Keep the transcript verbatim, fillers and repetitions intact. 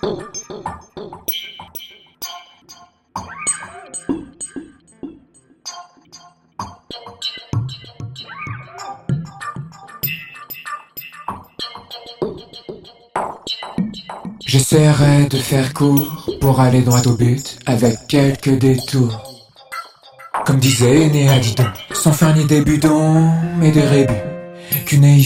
J'essaierai de faire court pour aller droit au but avec quelques détours. Comme disait Aîné Adidon, sans fin ni début, mais des rébus qu'une